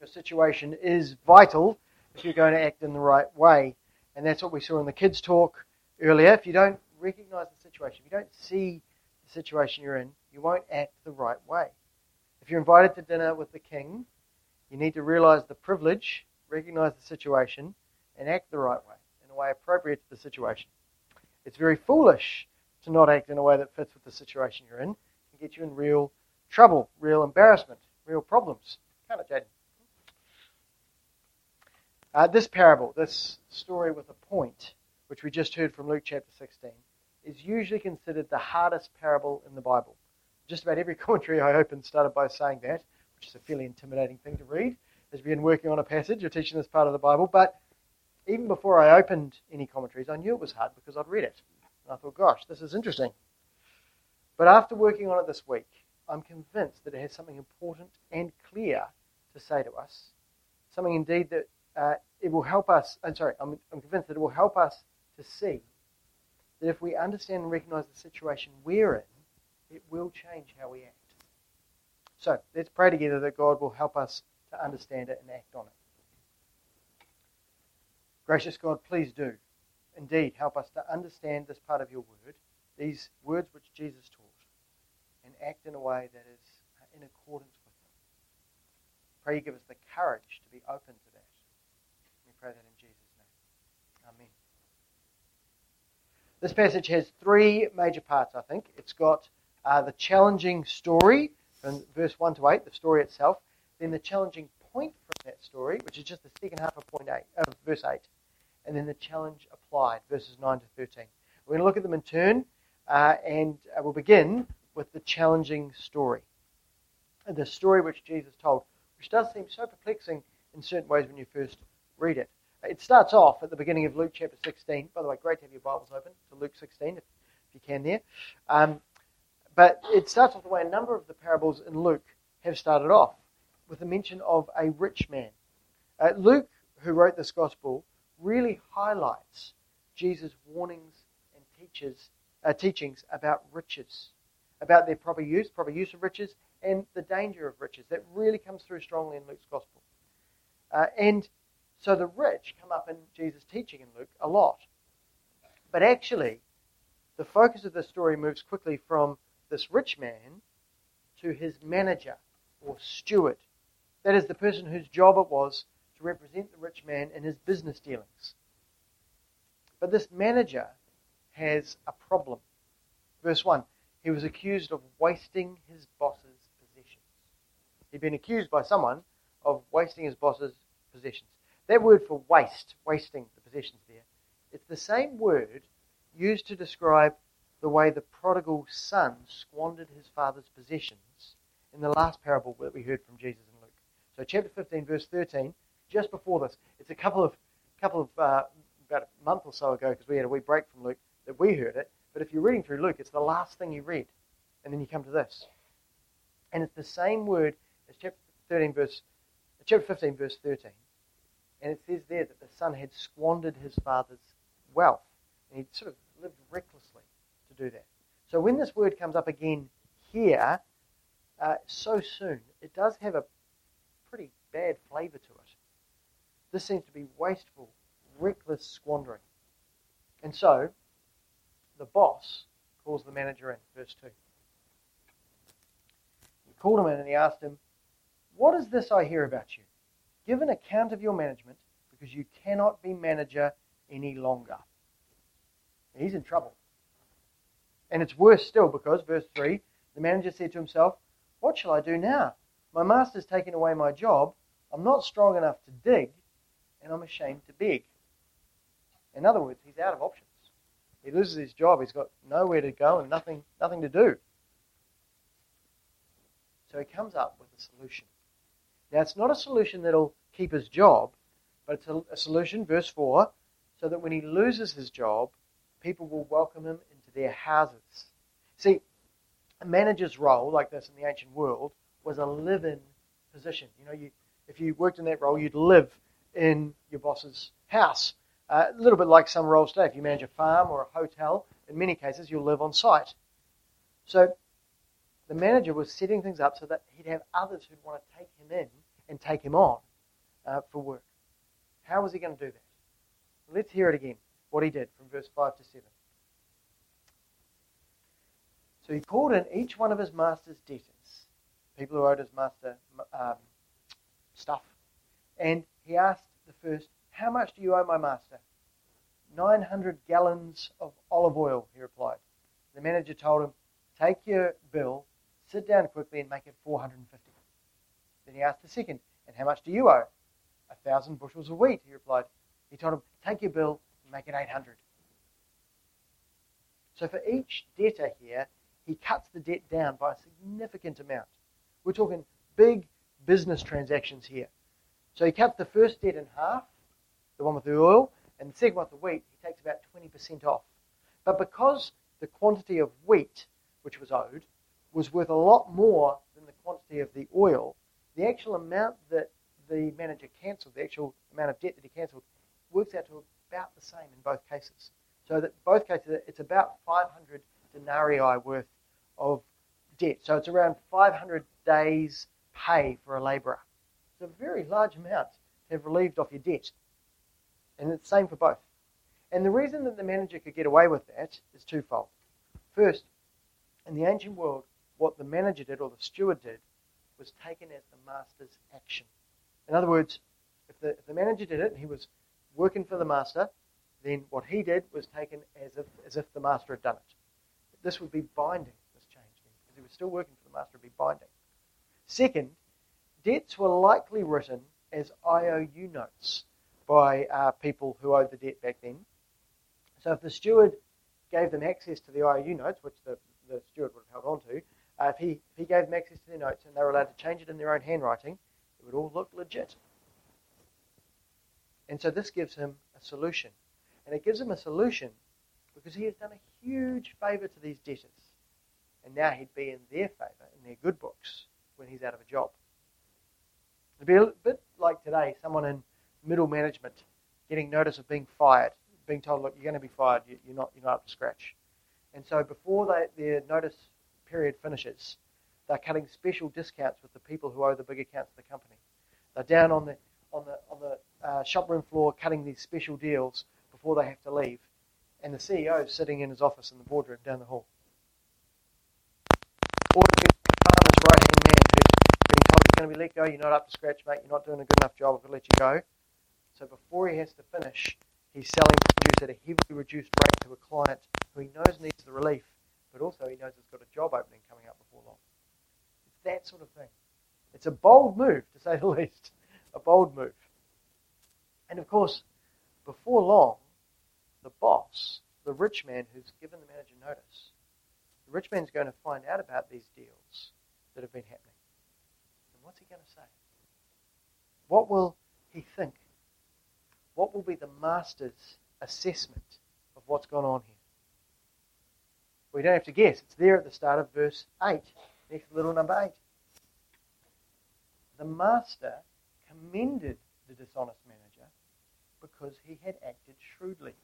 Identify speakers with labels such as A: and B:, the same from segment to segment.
A: Your situation is vital if you're going to act in the right way. And that's what we saw in the kids' talk earlier. If you don't recognize the situation, if you don't see the situation you're in, you won't act the right way. If you're invited to dinner with the king, you need to realize the privilege, recognize the situation, and act the right way, in a way appropriate to the situation. It's very foolish to not act in a way that fits with the situation you're in. It can get you in real trouble, real embarrassment, real problems. Can't it, Jaden? This parable, this story with a point, which we just heard from Luke chapter 16, is usually considered the hardest parable in the Bible. Just about every commentary I opened started by saying that, which is a fairly intimidating thing to read as we've been working on a passage or teaching this part of the Bible. But even before I opened any commentaries, I knew it was hard because I'd read it. And I thought, gosh, this is interesting. But after working on it this week, I'm convinced that it has something important and clear to say to us. Something indeed that it will help us, I'm convinced that it will help us to see that if we understand and recognize the situation we're in, it will change how we act. So let's pray together that God will help us to understand it and act on it. Gracious God, please do indeed help us to understand this part of your word, these words which Jesus taught, and act in a way that is in accordance with them. Pray you give us the courage to be open to that. We pray that in Jesus' name. Amen. This passage has three major parts, I think. It's got the challenging story from verse 1 to 8, the story itself, then the challenging point from that story, which is just the second half of verse 8, and then the challenge applied, verses 9 to 13. We're going to look at them in turn, and we'll begin with the challenging story. The story which Jesus told, which does seem so perplexing in certain ways when you first read it. It starts off at the beginning of Luke chapter 16. By the way, great to have your Bibles open to Luke 16, if you can there. But it starts off the way a number of the parables in Luke have started off, with the mention of a rich man. Luke, who wrote this gospel, really highlights Jesus' warnings and teachings about riches, about their proper use of riches, and the danger of riches. That really comes through strongly in Luke's gospel. And so the rich come up in Jesus' teaching in Luke a lot. But actually, the focus of the story moves quickly from this rich man to his manager or steward. That is the person whose job it was to represent the rich man in his business dealings. But this manager has a problem. Verse 1, he was accused of wasting his boss's possessions. He'd been accused by someone of wasting his boss's possessions. That word for wasting the possessions there, it's the same word used to describe the way the prodigal son squandered his father's possessions in the last parable that we heard from Jesus in Luke. So chapter 15, verse 13, just before this, it's a couple of about a month or so ago, because we had a wee break from Luke, that we heard it. But if you're reading through Luke, it's the last thing you read, and then you come to this. And it's the same word as chapter 15, verse 13. And it says there that the son had squandered his father's wealth, and he'd sort of lived recklessly to do that. So when this word comes up again here, so soon, it does have a pretty bad flavour to it. This seems to be wasteful, reckless squandering. And so, the boss calls the manager in, verse 2. He called him in and he asked him, "What is this I hear about you? Give an account of your management, because you cannot be manager any longer." And he's in trouble. And it's worse still, because, verse 3, the manager said to himself, "What shall I do now? My master's taken away my job. I'm not strong enough to dig, and I'm ashamed to beg." In other words, he's out of options. He loses his job. He's got nowhere to go and nothing to do. So he comes up with a solution. Now, it's not a solution that'll keep his job, but it's a solution, verse 4, so that when he loses his job, people will welcome him into their houses. See, a manager's role, like this in the ancient world, was a live-in position. If you worked in that role, you'd live in your boss's house. A little bit like some roles today. If you manage a farm or a hotel, in many cases, you'll live on site. So the manager was setting things up so that he'd have others who'd want to take him in and take him on for work. How was he going to do that? Well, let's hear it again, what he did from verse 5 to 7. So he called in each one of his master's debtors, people who owed his master stuff, and he asked the first, "How much do you owe my master?" 900 gallons of olive oil, he replied. The manager told him, "Take your bill, sit down quickly and make it 450. Then he asked the second, "And how much do you owe?" 1,000 bushels of wheat, he replied. He told him, "Take your bill and make it 800. So for each debtor here, he cuts the debt down by a significant amount. We're talking big business transactions here. So he cuts the first debt in half, the one with the oil, and the second one with the wheat, he takes about 20% off. But because the quantity of wheat which was owed was worth a lot more than the quantity of the oil, the actual amount that the manager cancelled, the actual amount of debt that he cancelled, works out to about the same in both cases. So that both cases, it's about 500 denarii worth of debt. So it's around 500 days' pay for a labourer. It's a very large amount to have relieved off your debt. And it's the same for both. And the reason that the manager could get away with that is twofold. First, in the ancient world, what the manager did, or the steward did, was taken as the master's action. In other words, if the manager did it and he was working for the master, then what he did was taken as if the master had done it. This would be binding, this change, then, because he was still working for the master, it would be binding. Second, debts were likely written as IOU notes by people who owed the debt back then. So if the steward gave them access to the IOU notes, which the steward would have held on to, if he gave them access to their notes and they were allowed to change it in their own handwriting, it would all look legit. And so this gives him a solution. And it gives him a solution because he has done a huge favour to these debtors. And now he'd be in their favour, in their good books, when he's out of a job. It'd be a bit like today, someone in middle management getting notice of being fired, being told, "Look, you're going to be fired, you're not up to scratch." And so before their notice period finishes, they're cutting special discounts with the people who owe the big accounts of the company. They're down on the shop room floor cutting these special deals before they have to leave. And the CEO is sitting in his office in the boardroom down the hall. Or the farmer's right-hand man who's being told he's going to be let go, "You're not up to scratch, mate, you're not doing a good enough job, I've got to let you go." So before he has to finish, he's selling produce at a heavily reduced rate to a client who he knows needs the relief, but also he knows has got a job opening coming up before long. It's that sort of thing. It's a bold move, to say the least. A bold move. And of course, before long, the boss, the rich man who's given the manager notice, the rich man's going to find out about these deals that have been happening. And what's he going to say? What will he think? What will be the master's assessment of what's gone on here? We don't have to guess. It's there at the start of verse 8, next little number 8. The master commended the dishonest manager because he had acted shrewdly.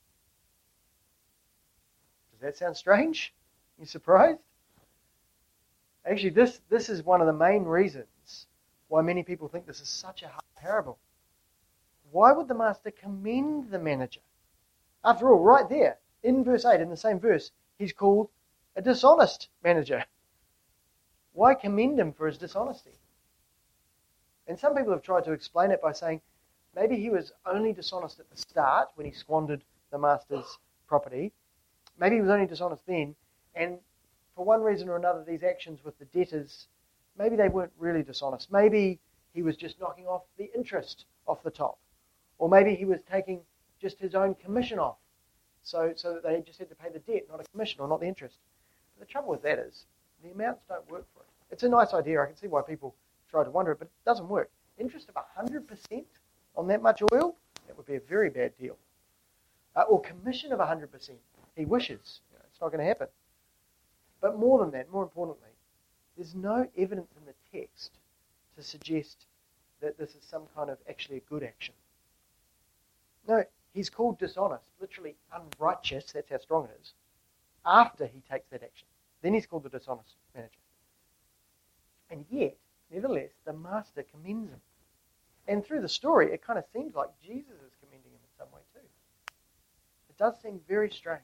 A: Does that sound strange? You surprised? Actually, this is one of the main reasons why many people think this is such a hard parable. Why would the master commend the manager? After all, right there, in verse 8, in the same verse, he's called a dishonest manager. Why commend him for his dishonesty? And some people have tried to explain it by saying maybe he was only dishonest at the start when he squandered the master's property. Maybe he was only dishonest then, and for one reason or another, these actions with the debtors, maybe they weren't really dishonest. Maybe he was just knocking off the interest off the top. Or maybe he was taking just his own commission off, so that they just had to pay the debt, not a commission or not the interest. But the trouble with that is the amounts don't work for it. It's a nice idea. I can see why people try to wonder it, but it doesn't work. Interest of 100% on that much oil, that would be a very bad deal. Or commission of 100%. He wishes. It's not going to happen. But more than that, more importantly, there's no evidence in the text to suggest that this is some kind of actually a good action. No, he's called dishonest, literally unrighteous, that's how strong it is, after he takes that action. Then he's called the dishonest manager. And yet, nevertheless, the master commends him. And through the story, it kind of seems like Jesus is commending him in some way too. It does seem very strange.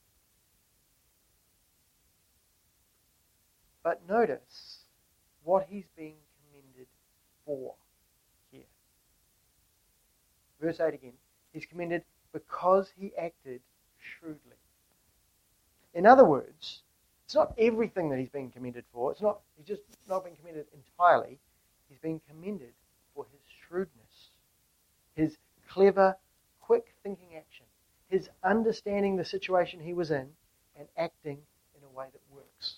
A: But notice what he's being commended for here. Verse 8 again. He's commended because he acted shrewdly. In other words, it's not everything that he's being commended for. He's just not being commended entirely. He's being commended for his shrewdness, his clever, quick thinking action, his understanding the situation he was in and acting in a way that works.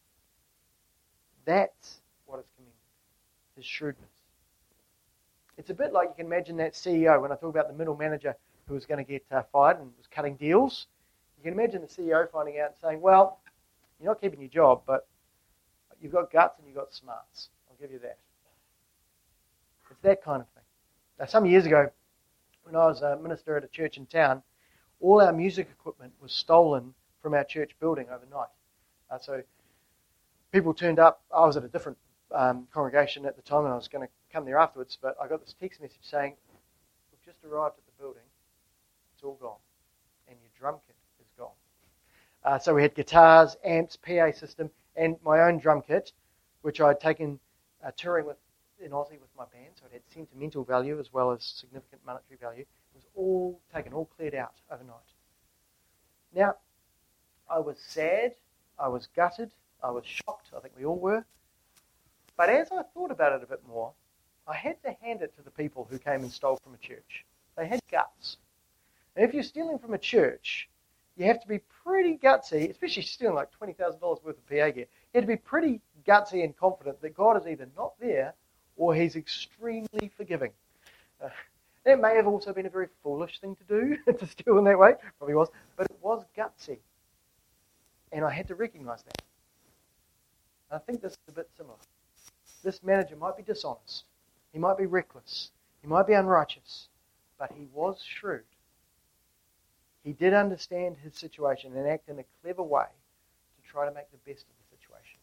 A: That's what is commended, his shrewdness. It's a bit like you can imagine that CEO, when I talk about the middle manager who was going to get fired and was cutting deals. You can imagine the CEO finding out and saying, well, you're not keeping your job, but you've got guts and you've got smarts. I'll give you that. It's that kind of thing. Now, some years ago, when I was a minister at a church in town, all our music equipment was stolen from our church building overnight. So people turned up. I was at a different congregation at the time, and I was going to come there afterwards, but I got this text message saying, we've just arrived at the building. It's all gone. And your drum kit is gone. So we had guitars, amps, PA system, and my own drum kit, which I'd taken touring with in Aussie with my band, so it had sentimental value as well as significant monetary value. It was all taken, all cleared out overnight. Now, I was sad, I was gutted, I was shocked, I think we all were. But as I thought about it a bit more, I had to hand it to the people who came and stole from a church. They had guts. And if you're stealing from a church, you have to be pretty gutsy, especially stealing like $20,000 worth of PA gear. You have to be pretty gutsy and confident that God is either not there or he's extremely forgiving. That may have also been a very foolish thing to do, to steal in that way. Probably was. But it was gutsy. And I had to recognize that. And I think this is a bit similar. This manager might be dishonest. He might be reckless. He might be unrighteous. But he was shrewd. He did understand his situation and act in a clever way to try to make the best of the situation.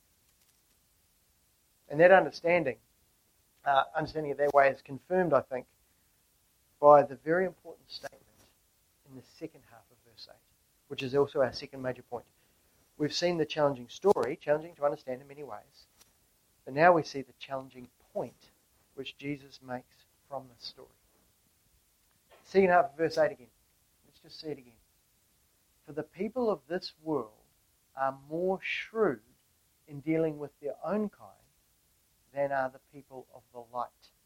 A: And that understanding of their way is confirmed, I think, by the very important statement in the second half of verse 8, which is also our second major point. We've seen the challenging story, challenging to understand in many ways, but now we see the challenging point which Jesus makes from this story. Second half of verse 8 again. Let's just see it again. For the people of this world are more shrewd in dealing with their own kind than are the people of the light.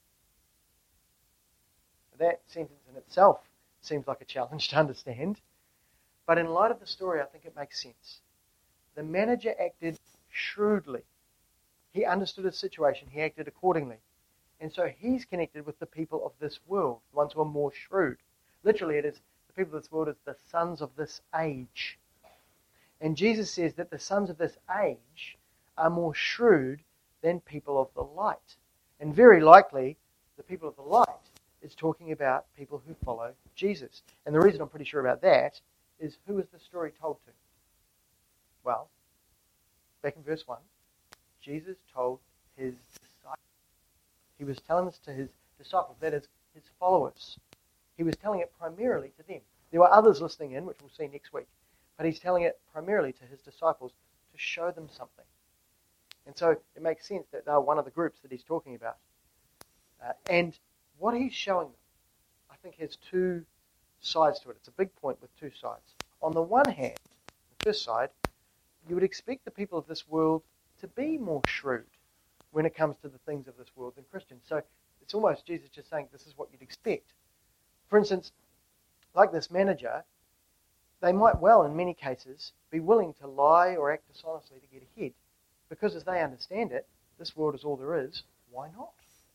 A: That sentence in itself seems like a challenge to understand, but in light of the story, I think it makes sense. The manager acted shrewdly. He understood his situation. He acted accordingly. And so he's connected with the people of this world, the ones who are more shrewd. Literally, it is the people of this world as the sons of this age. And Jesus says that the sons of this age are more shrewd than people of the light. And very likely, the people of the light is talking about people who follow Jesus. And the reason I'm pretty sure about that is, who is the story told to? Well, back in verse 1, Jesus told his disciples. He was telling this to his disciples, that is, his followers. He was telling it primarily to them. There were others listening in, which we'll see next week, but he's telling it primarily to his disciples to show them something. And so it makes sense that they're one of the groups that he's talking about. And what he's showing them, I think, has two sides to it. It's a big point with two sides. On the one hand, the first side, you would expect the people of this world to be more shrewd when it comes to the things of this world than Christians. So it's almost Jesus just saying this is what you'd expect. For instance, like this manager, they might well, in many cases, be willing to lie or act dishonestly to get ahead. Because as they understand it, this world is all there is, why not?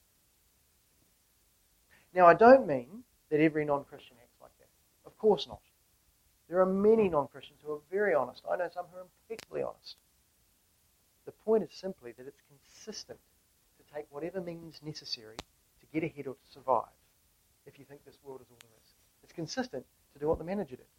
A: Now, I don't mean that every non-Christian acts like that. Of course not. There are many non-Christians who are very honest. I know some who are impeccably honest. The point is simply that it's consistent to take whatever means necessary to get ahead or to survive if you think this world is all there is. It's consistent to do what the manager did.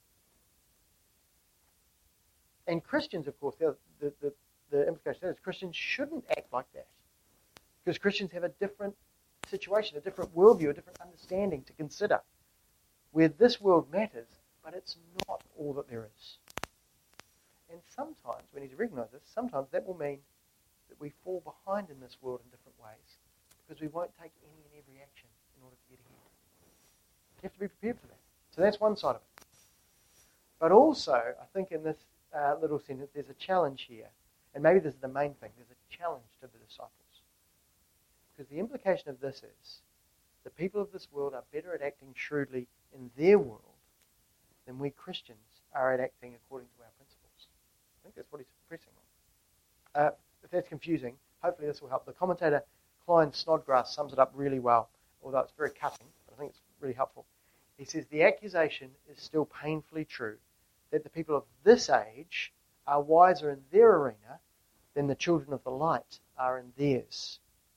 A: And Christians, of course, the implication is Christians shouldn't act like that. Because Christians have a different situation, a different worldview, a different understanding to consider, where this world matters, but it's not all that there is. And sometimes, we need to recognize this, sometimes that will mean that we fall behind in this world in different ways because we won't take any and every action in order to get ahead. You have to be prepared for that. So that's one side of it. But also, I think in this little sentence, there's a challenge here. And maybe this is the main thing. There's a challenge to the disciples. Because the implication of this is the people of this world are better at acting shrewdly in their world than we Christians are at acting according to our principles. I think that's what he's pressing on. If that's confusing, hopefully this will help. The commentator Klein Snodgrass sums it up really well, although it's very cutting, but I think it's really helpful. He says, the accusation is still painfully true that the people of this age are wiser in their arena than the children of the light are in theirs.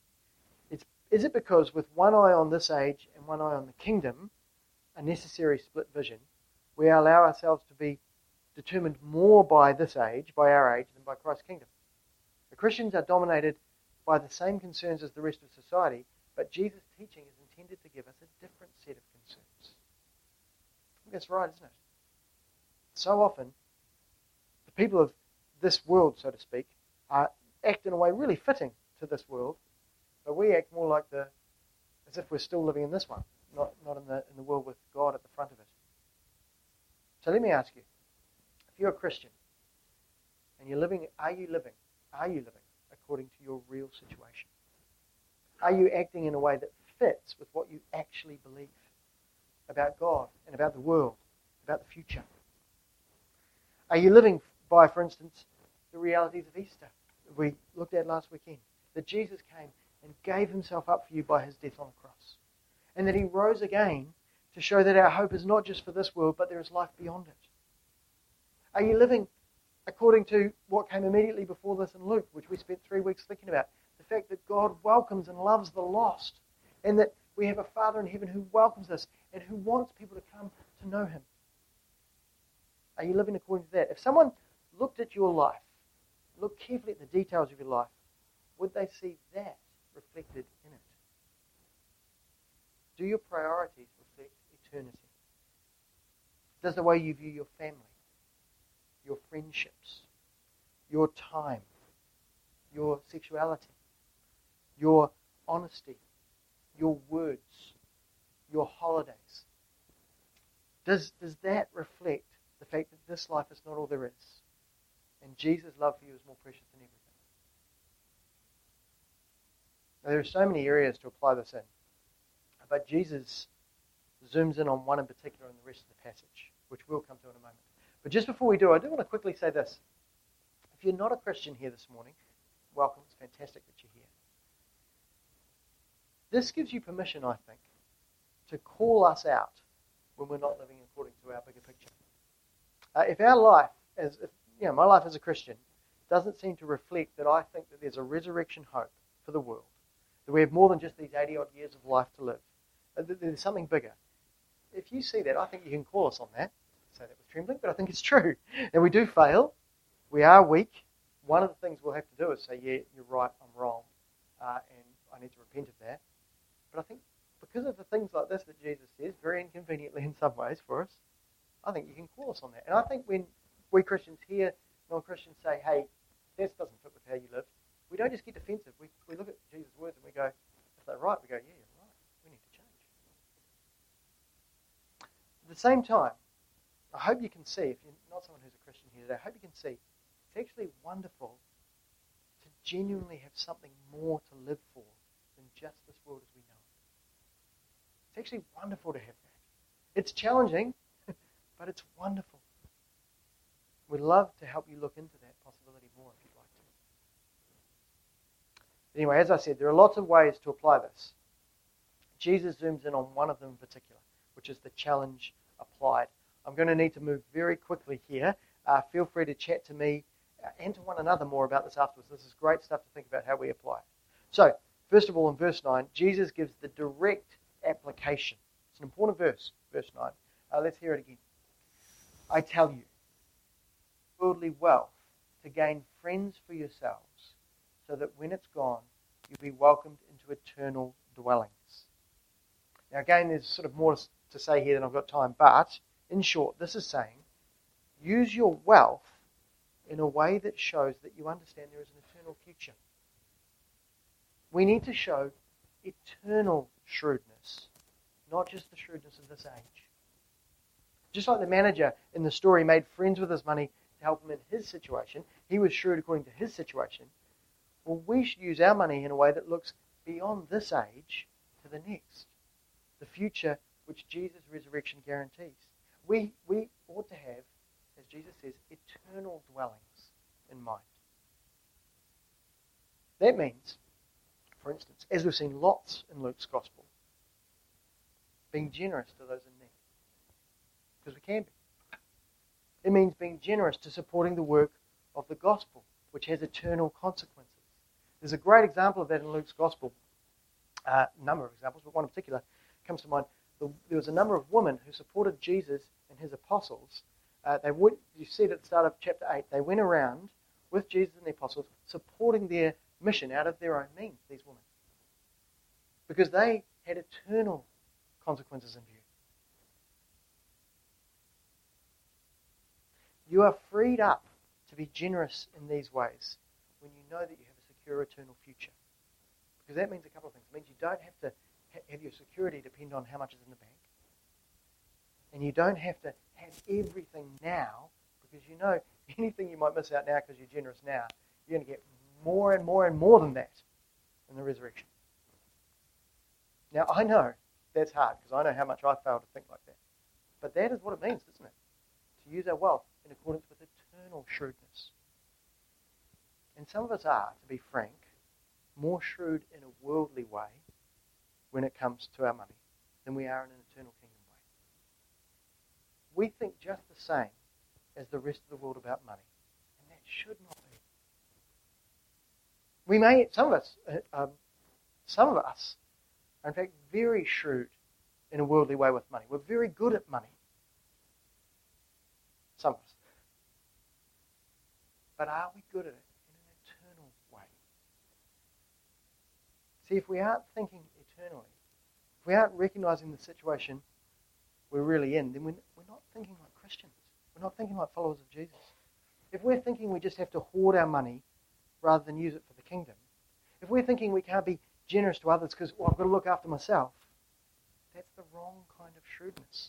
A: Is it because with one eye on this age and one eye on the kingdom, a necessary split vision, we allow ourselves to be determined more by this age, by our age, than by Christ's kingdom? The Christians are dominated by the same concerns as the rest of society, but Jesus' teaching is intended to give us a different set of concerns. I think that's right, isn't it? So often, the people of this world, so to speak, act in a way really fitting to this world, but we act more like as if we're still living in this one, not in the world with God at the front of it. So let me ask you, if you're a Christian and you're living, are you living according to your real situation? Are you acting in a way that fits with what you actually believe about God and about the world, about the future? Are you living by, for instance, the realities of Easter that we looked at last weekend? That Jesus came and gave himself up for you by his death on the cross. And that he rose again to show that our hope is not just for this world, but there is life beyond it. Are you living according to what came immediately before this in Luke, which we spent 3 weeks thinking about? The fact that God welcomes and loves the lost, and that we have a Father in heaven who welcomes us and who wants people to come to know him. Are you living according to that? If someone looked at your life, looked carefully at the details of your life, would they see that reflected in it? Do your priorities reflect eternity? Does the way you view your family, your friendships, your time, your sexuality, your honesty, your words, your holidays, does that reflect the fact that this life is not all there is, and Jesus' love for you is more precious than everything? Now, there are so many areas to apply this in, but Jesus zooms in on one in particular in the rest of the passage, which we'll come to in a moment. But just before we do, I do want to quickly say this. If you're not a Christian here this morning, welcome. It's fantastic that you're here. This gives you permission, I think, to call us out when we're not living according to our bigger picture. If our life, my life as a Christian, doesn't seem to reflect that I think that there's a resurrection hope for the world, that we have more than just these 80-odd years of life to live, that there's something bigger. If you see that, I think you can call us on that. I say that with trembling, but I think it's true. And we do fail. We are weak. One of the things we'll have to do is say, yeah, you're right, I'm wrong, and I need to repent of that. But I think because of the things like this that Jesus says, very inconveniently in some ways for us, I think you can call us on that. And I think when we Christians hear non-Christians say, hey, this doesn't fit with how you live, we don't just get defensive. We look at Jesus' words and we go, if they're right, we go, yeah, you're right. We need to change. At the same time, I hope you can see, if you're not someone who's a Christian here today, I hope you can see it's actually wonderful to genuinely have something more to live for than just this world as we know it. It's actually wonderful to have that. It's challenging, but it's wonderful. We'd love to help you look into that possibility more if you'd like to. Anyway, as I said, there are lots of ways to apply this. Jesus zooms in on one of them in particular, which is the challenge applied. I'm going to need to move very quickly here. Feel free to chat to me and to one another more about this afterwards. This is great stuff to think about how we apply it. So, first of all, in verse 9, Jesus gives the direct application. It's an important verse, verse 9. Let's hear it again. I tell you, worldly wealth to gain friends for yourselves, so that when it's gone, you'll be welcomed into eternal dwellings. Now again, there's sort of more to say here than I've got time, but in short, this is saying, use your wealth in a way that shows that you understand there is an eternal future. We need to show eternal shrewdness, not just the shrewdness of this age. Just like the manager in the story made friends with his money to help him in his situation, he was shrewd according to his situation. Well, we should use our money in a way that looks beyond this age to the next, the future which Jesus' resurrection guarantees. We ought to have, as Jesus says, eternal dwellings in mind. That means, for instance, as we've seen lots in Luke's Gospel, being generous to those in need. Because we can be. It means being generous to supporting the work of the gospel, which has eternal consequences. There's a great example of that in Luke's Gospel. A number of examples, but one in particular comes to mind. There was a number of women who supported Jesus and his apostles. You see it at the start of chapter 8. They went around with Jesus and the apostles, supporting their mission out of their own means, these women. Because they had eternal consequences in view. You are freed up to be generous in these ways when you know that you have a secure eternal future. Because that means a couple of things. It means you don't have to have your security depend on how much is in the bank. And you don't have to have everything now, because you know anything you might miss out now because you're generous now, you're going to get more and more and more than that in the resurrection. Now, I know that's hard, because I know how much I fail to think like that. But that is what it means, isn't it? To use our wealth in accordance with eternal shrewdness. And some of us are, to be frank, more shrewd in a worldly way when it comes to our money than we are in an eternal kingdom way. We think just the same as the rest of the world about money, and that should not be. We may, some of us are in fact very shrewd in a worldly way with money. We're very good at money. Some of us. But are we good at it in an eternal way? See, if we aren't thinking eternally, if we aren't recognizing the situation we're really in, then we're not thinking like Christians. We're not thinking like followers of Jesus. If we're thinking we just have to hoard our money rather than use it for the kingdom, if we're thinking we can't be generous to others because, I've got to look after myself, that's the wrong kind of shrewdness.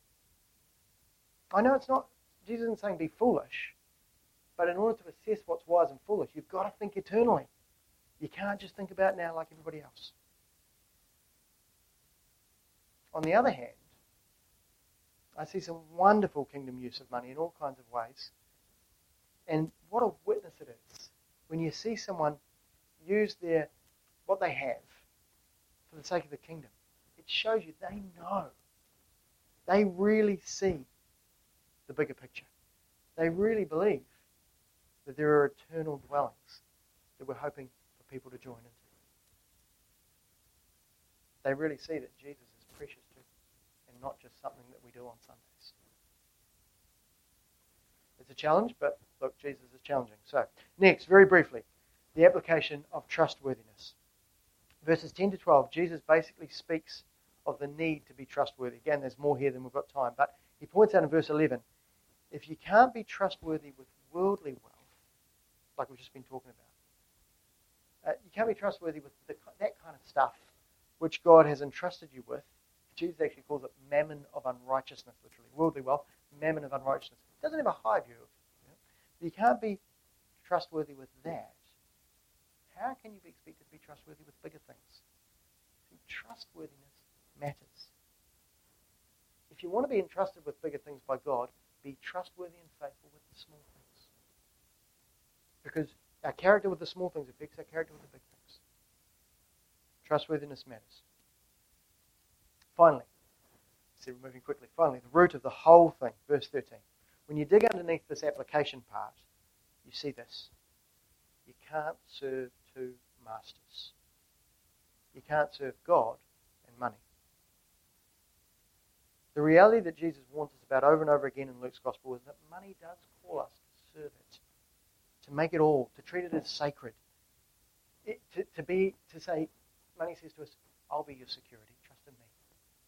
A: I know it's not, Jesus isn't saying be foolish, but in order to assess what's wise and foolish, you've got to think eternally. You can't just think about now like everybody else. On the other hand, I see some wonderful kingdom use of money in all kinds of ways. And what a witness it is when you see someone use what they have for the sake of the kingdom. It shows you they know. They really see the bigger picture. They really believe that there are eternal dwellings that we're hoping for people to join into. They really see that Jesus is precious to them and not just something that we do on Sundays. It's a challenge, but look, Jesus is challenging. So, next, very briefly, the application of trustworthiness. Verses 10 to 12, Jesus basically speaks of the need to be trustworthy. Again, there's more here than we've got time, but he points out in verse 11, if you can't be trustworthy with worldly wealth, like we've just been talking about, you can't be trustworthy with that kind of stuff which God has entrusted you with. Jesus actually calls it mammon of unrighteousness, literally. Worldly wealth, mammon of unrighteousness. It doesn't have a high view of it. You can't be trustworthy with that. How can you be expected to be trustworthy with bigger things? See, trustworthiness matters. If you want to be entrusted with bigger things by God, be trustworthy and faithful with the small things. Because our character with the small things affects our character with the big things. Trustworthiness matters. Finally, see we're moving quickly. Finally, the root of the whole thing, verse 13. When you dig underneath this application part, you see this. You can't serve two masters. You can't serve God and money. The reality that Jesus warns us about over and over again in Luke's Gospel is that money does call us to serve it, to make it all, to treat it as sacred. To say, money says to us, I'll be your security, trust in me.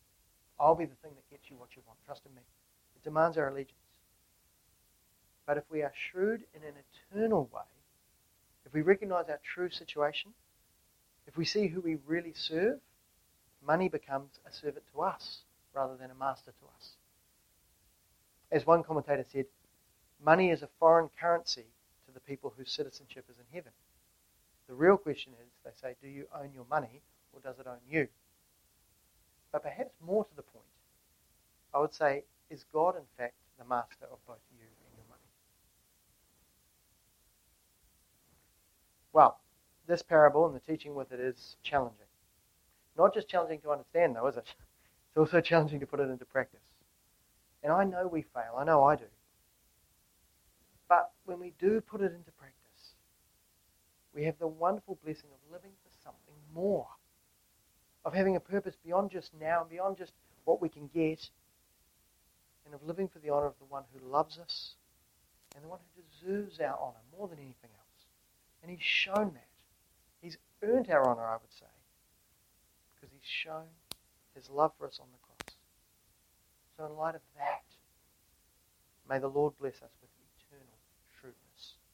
A: I'll be the thing that gets you what you want. Trust in me. It demands our allegiance. But if we are shrewd in an eternal way, if we recognize our true situation, if we see who we really serve, money becomes a servant to us rather than a master to us. As one commentator said, money is a foreign currency to the people whose citizenship is in heaven. The real question is, they say, do you own your money or does it own you? But perhaps more to the point, I would say, is God in fact the master of both you and your money? Well, this parable and the teaching with it is challenging. Not just challenging to understand though, is it? It's also challenging to put it into practice. And I know we fail. I know I do. But when we do put it into practice, we have the wonderful blessing of living for something more. Of having a purpose beyond just now and beyond just what we can get. And of living for the honor of the one who loves us and the one who deserves our honor more than anything else. And he's shown that. He's earned our honor, I would say, because he's shown his love for us on the cross. So in light of that, may the Lord bless us with eternal shrewdness.